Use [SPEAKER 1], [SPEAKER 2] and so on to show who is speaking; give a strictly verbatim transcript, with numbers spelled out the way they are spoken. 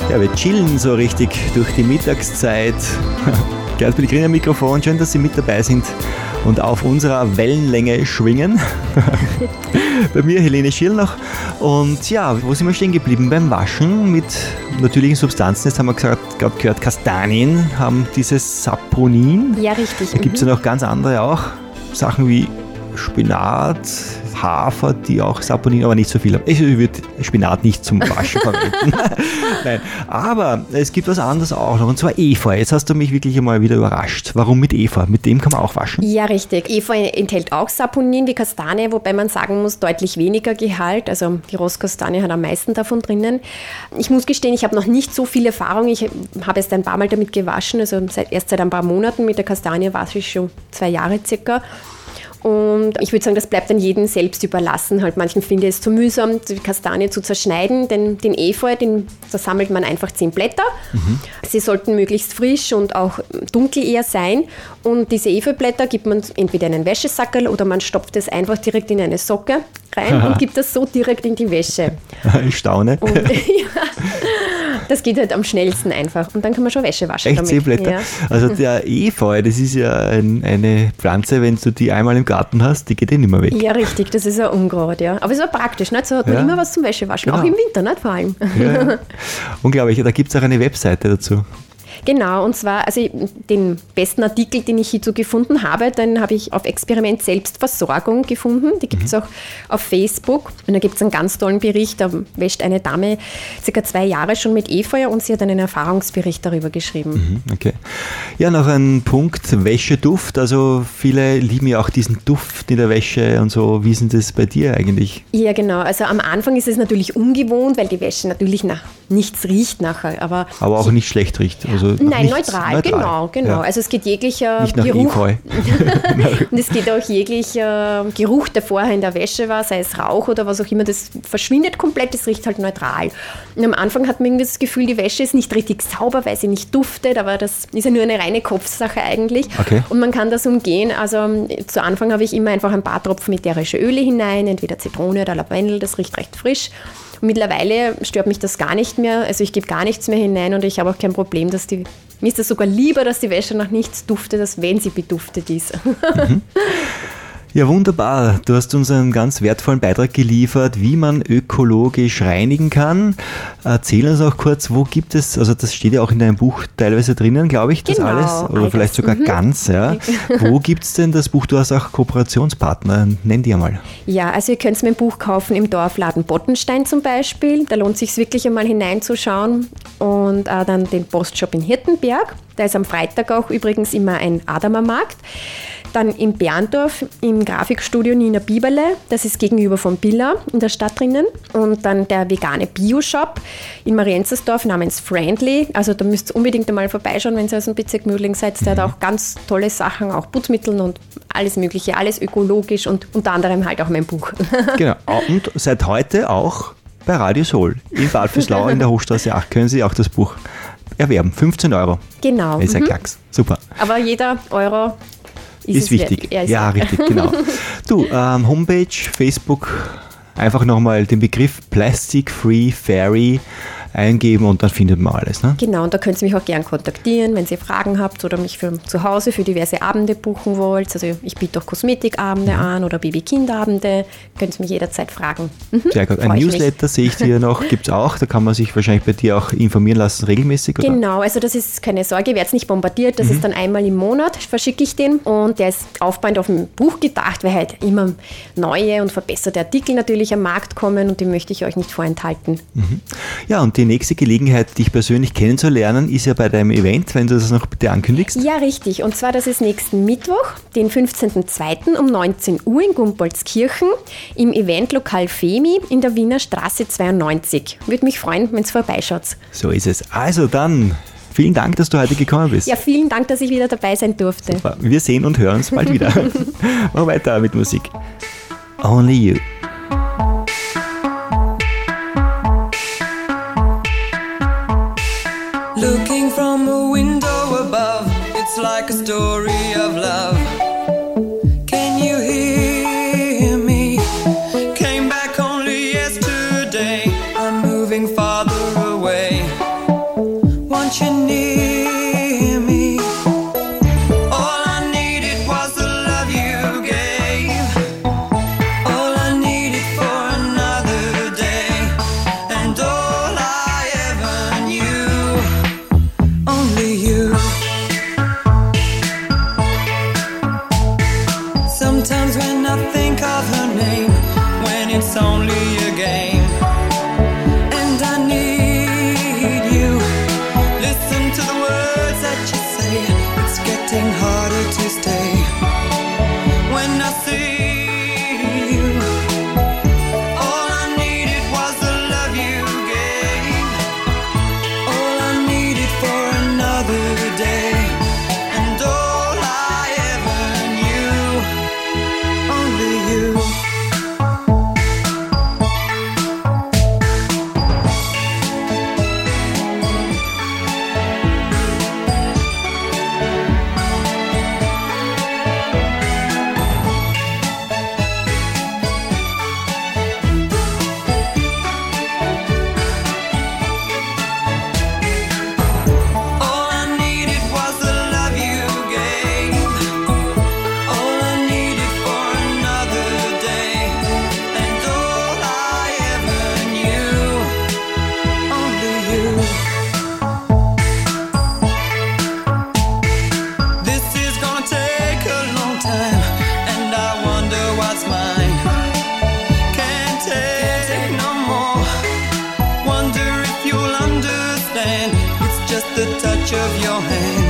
[SPEAKER 1] Ja, wir chillen so richtig durch die Mittagszeit. Gerd Pellegrini am Mikrofon, schön, dass Sie mit dabei sind und auf unserer Wellenlänge schwingen. Bei mir Helene Schirlnach. Und ja, wo sind wir stehen geblieben? Beim Waschen mit natürlichen Substanzen. Jetzt haben wir gesagt, gerade gehört, Kastanien haben dieses Saponin.
[SPEAKER 2] Ja, richtig.
[SPEAKER 1] Da gibt es ja noch ganz andere auch. Sachen wie Spinat, Hafer, die auch Saponin, aber nicht so viel haben. Ich würde Spinat nicht zum Waschen verwenden. Nein, aber es gibt was anderes auch noch, und zwar Efeu. Jetzt hast du mich wirklich einmal wieder überrascht. Warum mit Efeu? Mit dem kann man auch waschen?
[SPEAKER 2] Ja, richtig. Efeu enthält auch Saponin wie Kastanie, wobei man sagen muss, deutlich weniger Gehalt. Also die Rosskastanie hat am meisten davon drinnen. Ich muss gestehen, ich habe noch nicht so viel Erfahrung. Ich habe erst ein paar Mal damit gewaschen, also seit, erst seit ein paar Monaten. Mit der Kastanie wasche ich schon zwei Jahre circa. Und ich würde sagen, das bleibt dann jedem selbst überlassen. Halt manchen finde es zu mühsam, die Kastanie zu zerschneiden, denn den Efeu, den, da sammelt man einfach zehn Blätter. Mhm. Sie sollten möglichst frisch und auch dunkel eher sein. Und diese Efeublätter gibt man entweder in einen Wäschesackerl oder man stopft es einfach direkt in eine Socke rein Aha. und gibt das so direkt in die Wäsche.
[SPEAKER 1] Ich staune.
[SPEAKER 2] Und, ja, das geht halt am schnellsten einfach. Und dann kann man schon Wäsche waschen.
[SPEAKER 1] Echt
[SPEAKER 2] damit.
[SPEAKER 1] zehn Blätter? Ja. Also der Efeu, das ist ja ein, eine Pflanze, wenn du die einmal im Garten hast, die geht eh nicht mehr weg.
[SPEAKER 2] Ja, richtig, das ist ein Unkraut, ja. Aber es ist auch praktisch, nicht? So hat man ja. immer was zum Wäschewaschen, genau. Auch im Winter, nicht vor allem.
[SPEAKER 1] Ja. Unglaublich, da gibt es auch eine Webseite dazu.
[SPEAKER 2] Genau, und zwar, also den besten Artikel, den ich hierzu gefunden habe, den habe ich auf Experiment Selbstversorgung gefunden. Die gibt es mhm. auch auf Facebook. Und da gibt es einen ganz tollen Bericht, da wäscht eine Dame circa zwei Jahre schon mit Efeu und sie hat einen Erfahrungsbericht darüber geschrieben.
[SPEAKER 1] Mhm, okay. Ja, noch ein Punkt, Wäscheduft. Also viele lieben ja auch diesen Duft in der Wäsche und so. Wie ist denn das bei dir eigentlich?
[SPEAKER 2] Ja, genau. Also am Anfang ist es natürlich ungewohnt, weil die Wäsche natürlich nach nichts riecht nachher. Aber,
[SPEAKER 1] aber auch nicht schlecht riecht. Also
[SPEAKER 2] Nein,
[SPEAKER 1] nichts,
[SPEAKER 2] neutral,
[SPEAKER 1] neutral,
[SPEAKER 2] genau, genau. Ja. Also es geht jeglicher
[SPEAKER 1] nicht nach
[SPEAKER 2] Geruch.
[SPEAKER 1] Efeu.
[SPEAKER 2] Und es geht auch jeglicher Geruch, der vorher in der Wäsche war, sei es Rauch oder was auch immer, das verschwindet komplett, das riecht halt neutral. Und am Anfang hat man irgendwie das Gefühl, die Wäsche ist nicht richtig sauber, weil sie nicht duftet, aber das ist ja nur eine reine Kopfsache eigentlich.
[SPEAKER 1] Okay. Und
[SPEAKER 2] man kann das umgehen. Also zu Anfang habe ich immer einfach ein paar Tropfen ätherische Öle hinein, entweder Zitrone oder Lavendel, das riecht recht frisch. Und mittlerweile stört mich das gar nicht mehr, also ich gebe gar nichts mehr hinein und ich habe auch kein Problem, dass die, mir ist es sogar lieber, dass die Wäsche nach nichts duftet, als wenn sie beduftet ist.
[SPEAKER 1] Mhm. Ja, wunderbar. Du hast uns einen ganz wertvollen Beitrag geliefert, wie man ökologisch reinigen kann. Erzähl uns auch kurz, wo gibt es, also das steht ja auch in deinem Buch teilweise drinnen, glaube ich, das
[SPEAKER 2] genau,
[SPEAKER 1] alles, oder
[SPEAKER 2] alles.
[SPEAKER 1] vielleicht sogar mhm. ganz. Ja. Wo gibt es denn das Buch? Du hast auch Kooperationspartner, nenn die einmal.
[SPEAKER 2] Ja, also ihr könnt mein Buch kaufen im Dorfladen Bottenstein zum Beispiel. Da lohnt es sich wirklich einmal hineinzuschauen. Und äh, dann den Postshop in Hirtenberg. Da ist am Freitag auch übrigens immer ein Adamermarkt. Dann in Berndorf im Grafikstudio Nina Bieberle, das ist gegenüber von Billa in der Stadt drinnen. Und dann der vegane Bio-Shop in Marienzersdorf namens Friendly. Also da müsst ihr unbedingt einmal vorbeischauen, wenn ihr aus dem Bezirk Mödling seid. Der mhm. hat auch ganz tolle Sachen, auch Putzmittel und alles Mögliche, alles ökologisch und unter anderem halt auch mein Buch.
[SPEAKER 1] Genau, und seit heute auch bei Radio Soul in Bad Vöslau in der Hochstraße acht können Sie auch das Buch erwerben. fünfzehn Euro.
[SPEAKER 2] Genau.
[SPEAKER 1] Das ist ein mhm. Klacks. Super.
[SPEAKER 2] Aber jeder Euro ist,
[SPEAKER 1] ist wichtig. Ja, ist ja, richtig, genau. Du, ähm, Homepage, Facebook, einfach nochmal den Begriff Plastic Free Fairy eingeben und dann findet man alles. Ne?
[SPEAKER 2] Genau, und da könnt ihr mich auch gern kontaktieren, wenn ihr Fragen habt oder mich für zu Hause für diverse Abende buchen wollt. Also ich biete auch Kosmetikabende mhm. an oder Baby-Kind-Abende. Könnt ihr mich jederzeit fragen. Mhm.
[SPEAKER 1] Sehr gut. Ein Newsletter sehe ich hier noch, gibt es auch. Da kann man sich wahrscheinlich bei dir auch informieren lassen, regelmäßig, oder?
[SPEAKER 2] Genau, also das ist keine Sorge, wird nicht bombardiert. Das mhm. ist dann einmal im Monat, verschicke ich den. Und der ist aufbauend auf ein Buch gedacht, weil halt immer neue und verbesserte Artikel natürlich am Markt kommen und die möchte ich euch nicht vorenthalten.
[SPEAKER 1] Mhm. Ja, und die nächste Gelegenheit, dich persönlich kennenzulernen, ist ja bei deinem Event, wenn du das noch bitte ankündigst.
[SPEAKER 2] Ja, richtig. Und zwar, das ist nächsten Mittwoch, den fünfzehnten zweiten um neunzehn Uhr in Gumpoldskirchen im Eventlokal Femi in der Wiener Straße zweiundneunzig. Würde mich freuen, wenn ihr vorbeischaut.
[SPEAKER 1] So ist es. Also dann, vielen Dank, dass du heute gekommen bist.
[SPEAKER 2] Ja, vielen Dank, dass ich wieder dabei sein durfte.
[SPEAKER 1] Super. Wir sehen und hören uns bald wieder. Mach weiter mit Musik. Only You.
[SPEAKER 3] Looking from a window above, it's like a story of love. Can you hear me? Came back only yesterday, I'm moving farther away. understand. It's just the touch of your hand.